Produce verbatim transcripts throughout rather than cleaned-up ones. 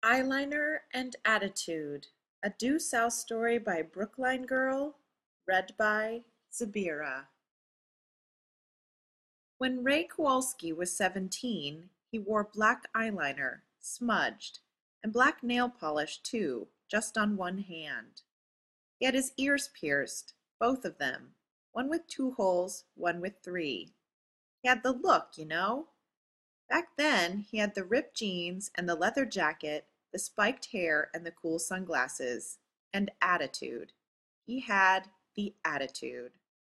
Eyeliner and Attitude, a Due South story by Brookline Girl, read by Zabira. When Ray Kowalski was seventeen, he wore black eyeliner, smudged, and black nail polish too, just on one hand. He had his ears pierced, both of them, one with two holes, one with three. He had the look, you know. Back then, he had the ripped jeans and the leather jacket, the spiked hair and the cool sunglasses, and attitude. He had the attitude.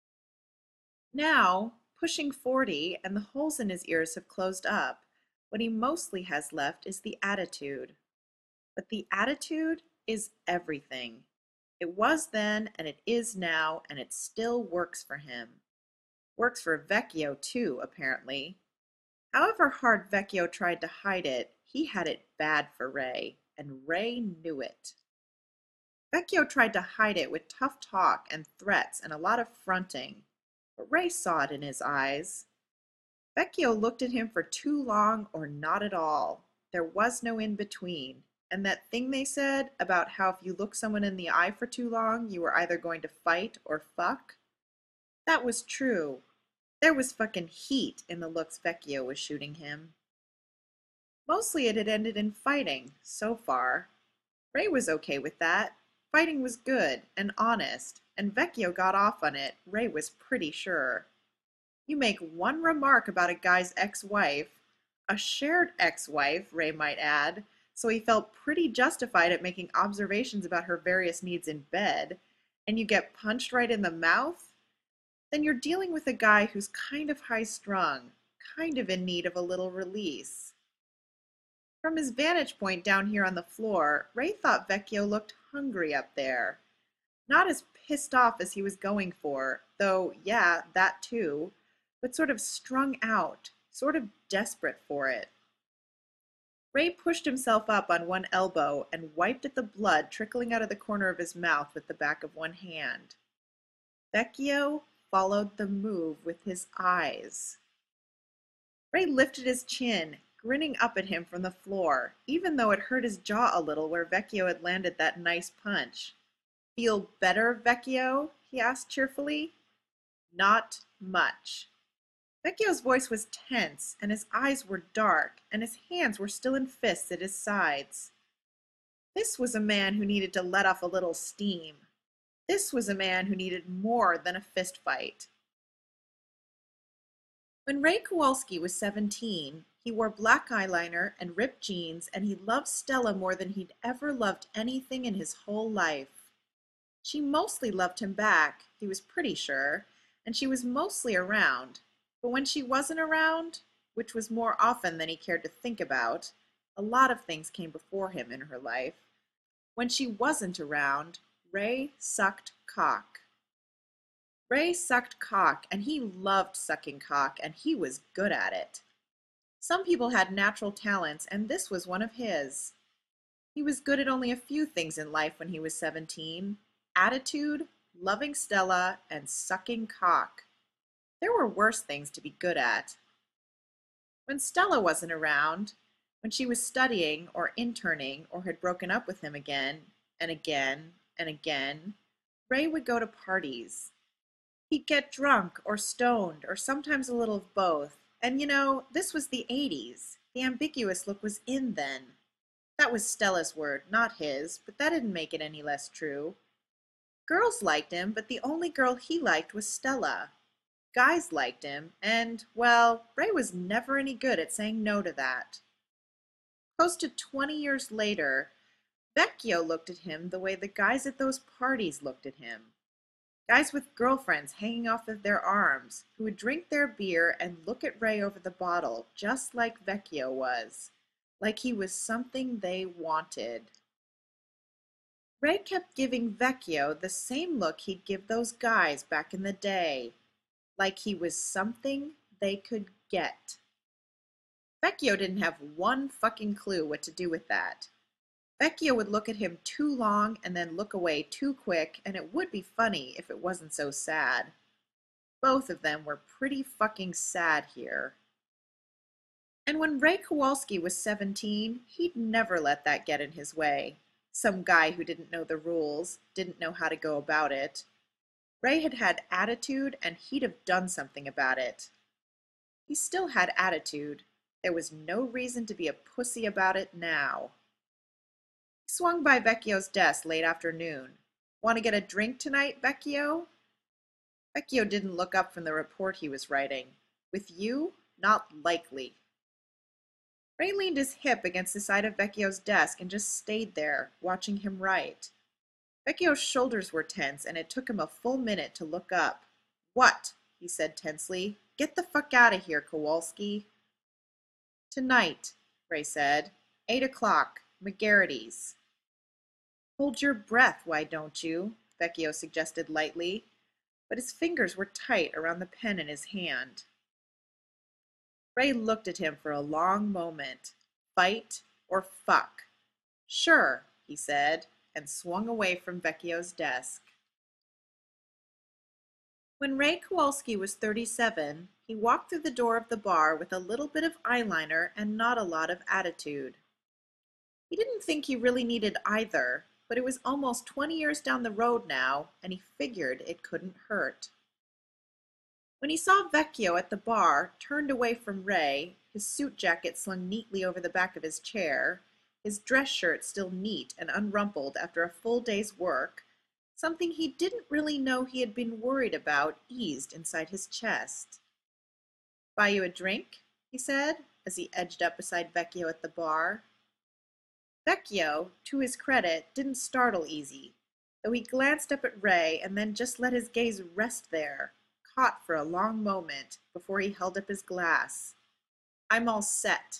Now, pushing forty and the holes in his ears have closed up, what he mostly has left is the attitude. But the attitude is everything. It was then and it is now, and it still works for him. Works for Vecchio too, apparently. However hard Vecchio tried to hide it, he had it bad for Ray, and Ray knew it. Vecchio tried to hide it with tough talk and threats and a lot of fronting, but Ray saw it in his eyes. Vecchio looked at him for too long or not at all. There was no in between, and that thing they said about how if you look someone in the eye for too long, you were either going to fight or fuck, that was true. There was fucking heat in the looks Vecchio was shooting him. Mostly it had ended in fighting, so far. Ray was okay with that. Fighting was good and honest, and Vecchio got off on it, Ray was pretty sure. You make one remark about a guy's ex-wife, a shared ex-wife, Ray might add, so he felt pretty justified at making observations about her various needs in bed, and you get punched right in the mouth? Then you're dealing with a guy who's kind of high-strung, kind of in need of a little release. From his vantage point down here on the floor, Ray thought Vecchio looked hungry up there. Not as pissed off as he was going for, though, yeah, that too, but sort of strung out, sort of desperate for it. Ray pushed himself up on one elbow and wiped at the blood trickling out of the corner of his mouth with the back of one hand. Vecchio followed the move with his eyes. Ray lifted his chin, grinning up at him from the floor, even though it hurt his jaw a little where Vecchio had landed that nice punch. "Feel better, Vecchio?" he asked cheerfully. "Not much." Vecchio's voice was tense, and his eyes were dark, and his hands were still in fists at his sides. This was a man who needed to let off a little steam. This was a man who needed more than a fist fight. When Ray Kowalski was seventeen, he wore black eyeliner and ripped jeans, and he loved Stella more than he'd ever loved anything in his whole life. She mostly loved him back, he was pretty sure, and she was mostly around. But when she wasn't around, which was more often than he cared to think about, a lot of things came before him in her life. When she wasn't around, Ray sucked cock. Ray sucked cock, and he loved sucking cock, and he was good at it. Some people had natural talents, and this was one of his. He was good at only a few things in life when he was seventeen: attitude, loving Stella, and sucking cock. There were worse things to be good at. When Stella wasn't around, when she was studying or interning or had broken up with him again and again and again, Ray would go to parties. He'd get drunk or stoned or sometimes a little of both. And you know, this was the eighties. The ambiguous look was in then. That was Stella's word, not his, but that didn't make it any less true. Girls liked him, but the only girl he liked was Stella. Guys liked him, and, well, Ray was never any good at saying no to that. Close to twenty years later, Vecchio looked at him the way the guys at those parties looked at him. Guys with girlfriends hanging off of their arms, who would drink their beer and look at Ray over the bottle, just like Vecchio was, like he was something they wanted. Ray kept giving Vecchio the same look he'd give those guys back in the day, like he was something they could get. Vecchio didn't have one fucking clue what to do with that. Vecchio would look at him too long and then look away too quick, and it would be funny if it wasn't so sad. Both of them were pretty fucking sad here. And when Ray Kowalski was seventeen, he'd never let that get in his way. Some guy who didn't know the rules, didn't know how to go about it. Ray had had attitude, and he'd have done something about it. He still had attitude. There was no reason to be a pussy about it now. He swung by Vecchio's desk late afternoon. Want to get a drink tonight, Vecchio? Vecchio didn't look up from the report he was writing. With you? Not likely. Ray leaned his hip against the side of Vecchio's desk and just stayed there, watching him write. Vecchio's shoulders were tense, and it took him a full minute to look up. What? He said tensely. Get the fuck out of here, Kowalski. Tonight, Ray said. Eight o'clock. McGarrity's. Hold your breath, why don't you? Vecchio suggested lightly, but his fingers were tight around the pen in his hand. Ray looked at him for a long moment. Fight or fuck? Sure, he said, and swung away from Vecchio's desk. When Ray Kowalski was thirty-seven, he walked through the door of the bar with a little bit of eyeliner and not a lot of attitude. He didn't think he really needed either, but it was almost twenty years down the road now, and he figured it couldn't hurt. When he saw Vecchio at the bar, turned away from Ray, his suit jacket slung neatly over the back of his chair, his dress shirt still neat and unrumpled after a full day's work, something he didn't really know he had been worried about eased inside his chest. Buy you a drink? He said, as he edged up beside Vecchio at the bar. Vecchio, to his credit, didn't startle easy, though he glanced up at Ray and then just let his gaze rest there, caught for a long moment before he held up his glass. I'm all set.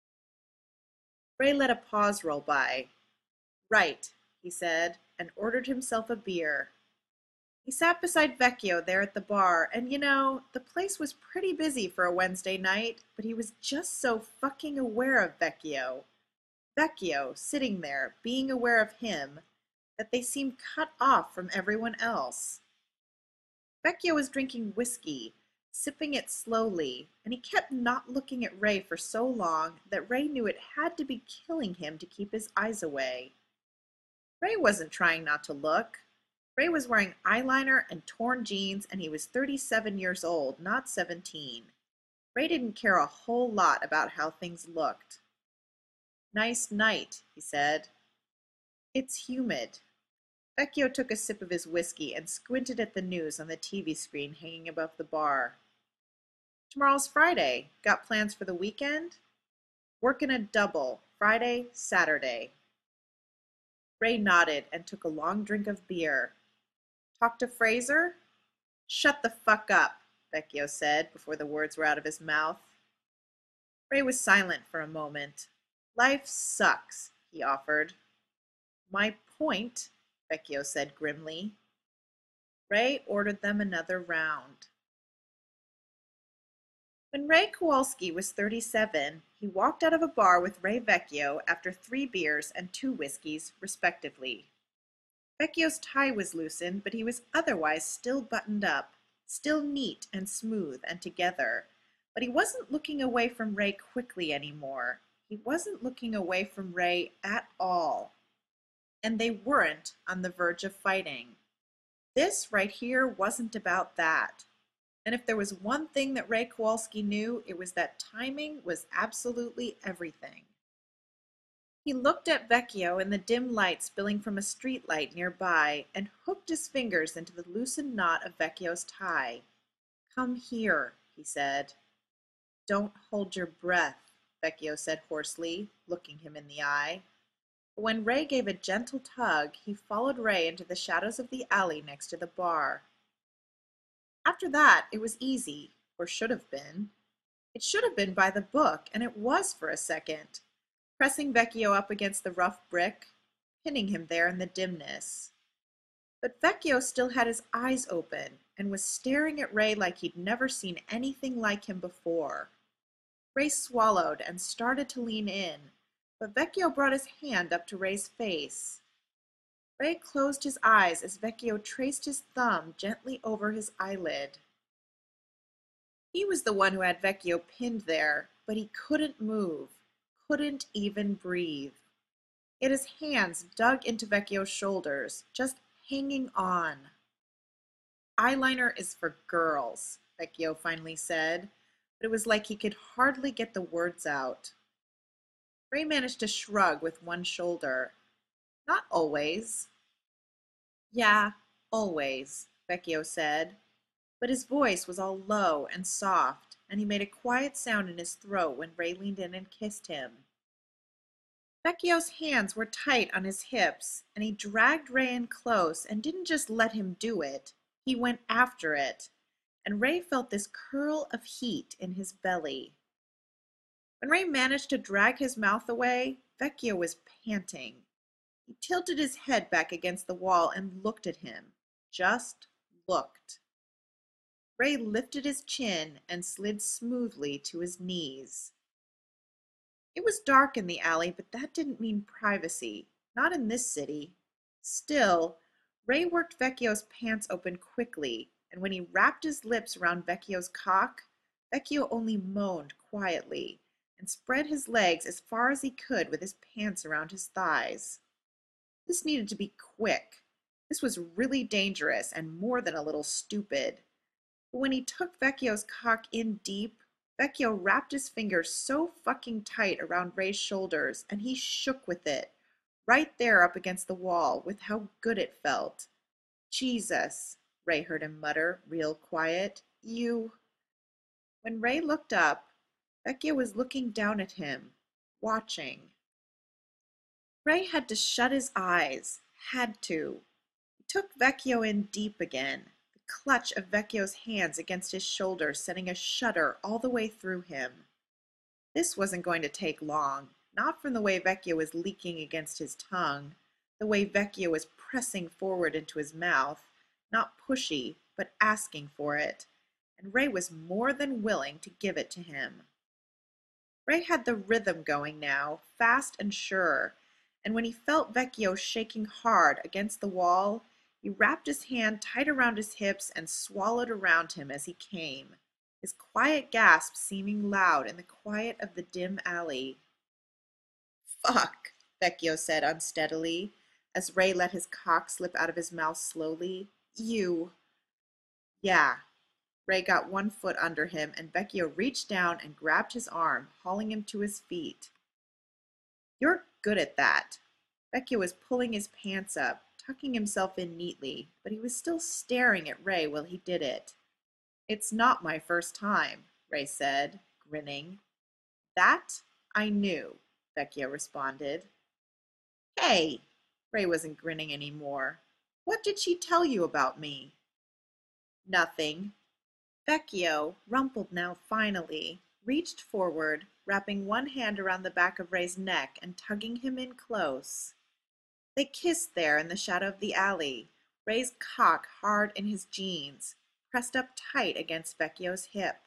Ray let a pause roll by. Right, he said, and ordered himself a beer. He sat beside Vecchio there at the bar, and you know, the place was pretty busy for a Wednesday night, but he was just so fucking aware of Vecchio. Vecchio, sitting there, being aware of him, that they seemed cut off from everyone else. Vecchio was drinking whiskey, sipping it slowly, and he kept not looking at Ray for so long that Ray knew it had to be killing him to keep his eyes away. Ray wasn't trying not to look. Ray was wearing eyeliner and torn jeans, and he was thirty-seven years old, not seventeen. Ray didn't care a whole lot about how things looked. Nice night, he said. It's humid. Vecchio took a sip of his whiskey and squinted at the news on the T V screen hanging above the bar. Tomorrow's Friday. Got plans for the weekend? Working a double, Friday, Saturday. Ray nodded and took a long drink of beer. Talk to Fraser? Shut the fuck up, Vecchio said before the words were out of his mouth. Ray was silent for a moment. Life sucks, he offered. My point, Vecchio said grimly. Ray ordered them another round. When Ray Kowalski was thirty-seven, he walked out of a bar with Ray Vecchio after three beers and two whiskeys, respectively. Vecchio's tie was loosened, but he was otherwise still buttoned up, still neat and smooth and together. But he wasn't looking away from Ray quickly anymore. He wasn't looking away from Ray at all. And they weren't on the verge of fighting. This right here wasn't about that. And if there was one thing that Ray Kowalski knew, it was that timing was absolutely everything. He looked at Vecchio in the dim light spilling from a street light nearby and hooked his fingers into the loosened knot of Vecchio's tie. Come here, he said. Don't hold your breath, Vecchio said hoarsely, looking him in the eye. But when Ray gave a gentle tug, he followed Ray into the shadows of the alley next to the bar. After that, it was easy, or should have been. It should have been by the book, and it was for a second, pressing Vecchio up against the rough brick, pinning him there in the dimness. But Vecchio still had his eyes open and was staring at Ray like he'd never seen anything like him before. Ray swallowed and started to lean in, but Vecchio brought his hand up to Ray's face. Ray closed his eyes as Vecchio traced his thumb gently over his eyelid. He was the one who had Vecchio pinned there, but he couldn't move, couldn't even breathe. Yet his hands dug into Vecchio's shoulders, just hanging on. Eyeliner is for girls, Vecchio finally said, but it was like he could hardly get the words out. Ray managed to shrug with one shoulder. Not always. Yeah, always, Vecchio said, but his voice was all low and soft, and he made a quiet sound in his throat when Ray leaned in and kissed him. Vecchio's hands were tight on his hips, and he dragged Ray in close and didn't just let him do it. He went after it, and Ray felt this curl of heat in his belly. When Ray managed to drag his mouth away, Vecchio was panting. He tilted his head back against the wall and looked at him. Just looked. Ray lifted his chin and slid smoothly to his knees. It was dark in the alley, but that didn't mean privacy. Not in this city. Still, Ray worked Vecchio's pants open quickly, and when he wrapped his lips around Vecchio's cock, Vecchio only moaned quietly and spread his legs as far as he could with his pants around his thighs. This needed to be quick. This was really dangerous and more than a little stupid. But when he took Vecchio's cock in deep, Vecchio wrapped his fingers so fucking tight around Ray's shoulders, and he shook with it, right there up against the wall, with how good it felt. Jesus, Ray heard him mutter, real quiet. You. When Ray looked up, Vecchio was looking down at him, watching. Ray had to shut his eyes, had to. He took Vecchio in deep again, the clutch of Vecchio's hands against his shoulder sending a shudder all the way through him. This wasn't going to take long, not from the way Vecchio was leaking against his tongue, the way Vecchio was pressing forward into his mouth, not pushy, but asking for it, and Ray was more than willing to give it to him. Ray had the rhythm going now, fast and sure, and when he felt Vecchio shaking hard against the wall, he wrapped his hand tight around his hips and swallowed around him as he came, his quiet gasp seeming loud in the quiet of the dim alley. Fuck, Vecchio said unsteadily, as Ray let his cock slip out of his mouth slowly. You. Yeah. Ray got one foot under him, and Vecchio reached down and grabbed his arm, hauling him to his feet. You're good at that. Vecchio was pulling his pants up, tucking himself in neatly, but he was still staring at Ray while he did it. It's not my first time, Ray said, grinning. That I knew, Vecchio responded. Hey, Ray wasn't grinning anymore. What did she tell you about me? Nothing. Vecchio, rumpled now finally, reached forward, wrapping one hand around the back of Ray's neck and tugging him in close. They kissed there in the shadow of the alley, Ray's cock hard in his jeans, pressed up tight against Vecchio's hip.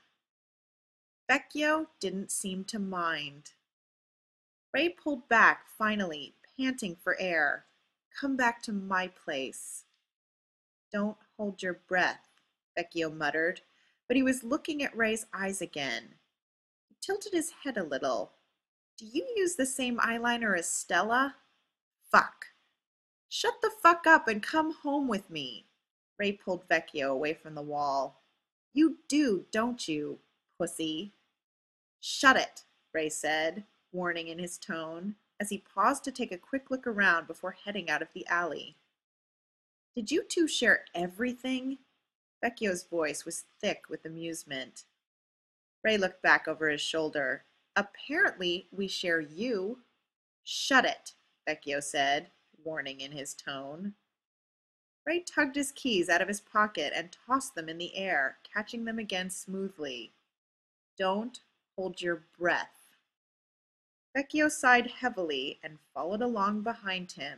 Vecchio didn't seem to mind. Ray pulled back finally, panting for air. Come back to my place. Don't hold your breath, Vecchio muttered, but he was looking at Ray's eyes again. He tilted his head a little. Do you use the same eyeliner as Stella? Fuck. Shut the fuck up and come home with me. Ray pulled Vecchio away from the wall. You do, don't you, pussy? Shut it, Ray said, warning in his tone, as he paused to take a quick look around before heading out of the alley. Did you two share everything? Vecchio's voice was thick with amusement. Ray looked back over his shoulder. Apparently, we share you. Shut it, Vecchio said, warning in his tone. Ray tugged his keys out of his pocket and tossed them in the air, catching them again smoothly. Don't hold your breath. Vecchio sighed heavily and followed along behind him.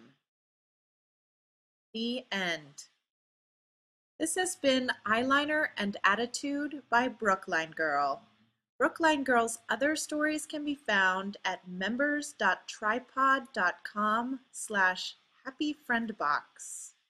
The end. This has been Eyeliner and Attitude by Brookline Girl. Brookline Girl's other stories can be found at members.tripod.com slash happyfriendbox.